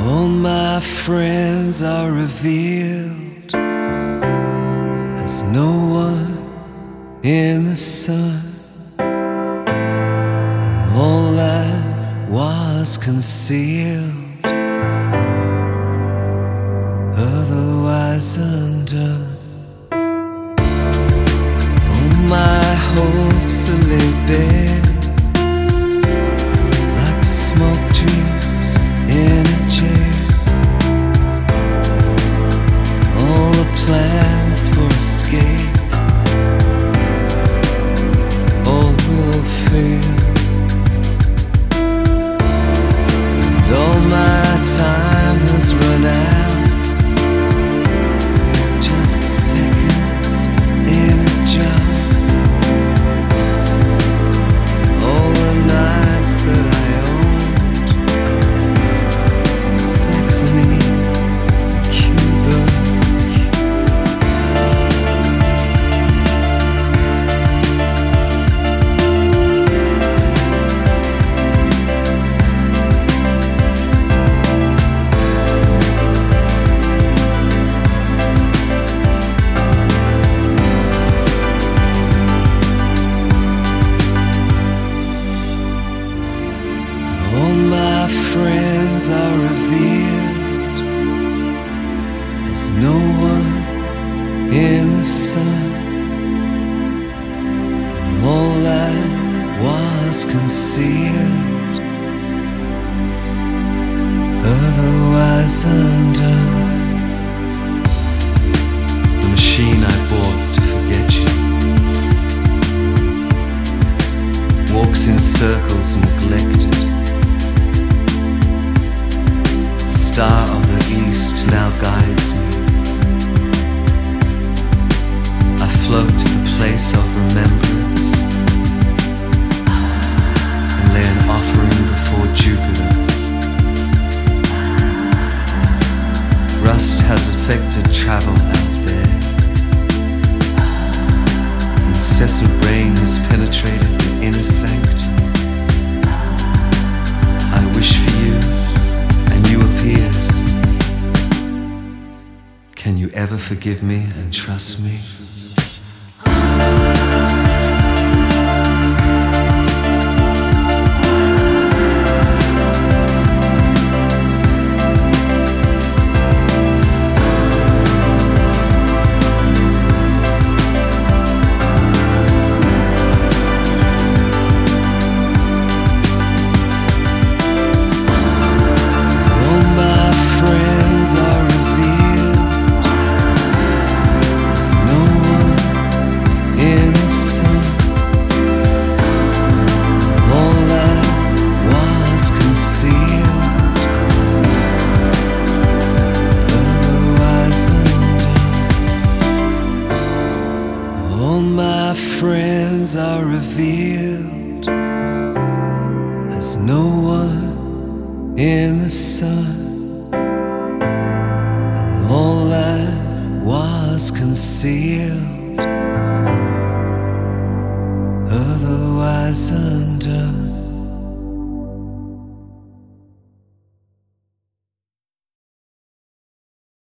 All my friends are revealed as no one in the sun, and all that was concealed, otherwise undone. All my hopes are laid bare, like smoke dreams in a jail. All the plans for escape, all will fail, and all my time has run out. Just seconds in a jar. All the nights that I owned, Saxony, Cuba. All my friends are revealed as no one in the sun, and all that was concealed, otherwise undone. The machine I bought to forget you walks in circles neglected. Star of the East now guides me. I float to the place of remembrance and lay an offering before Jupiter. Rust has affected travel out there. Incessant rain has penetrated the inner sanctum. I wish for you, and you appears. Can you ever forgive me and trust me? All my friends are revealed as no one in the sun, and all that was concealed, otherwise undone.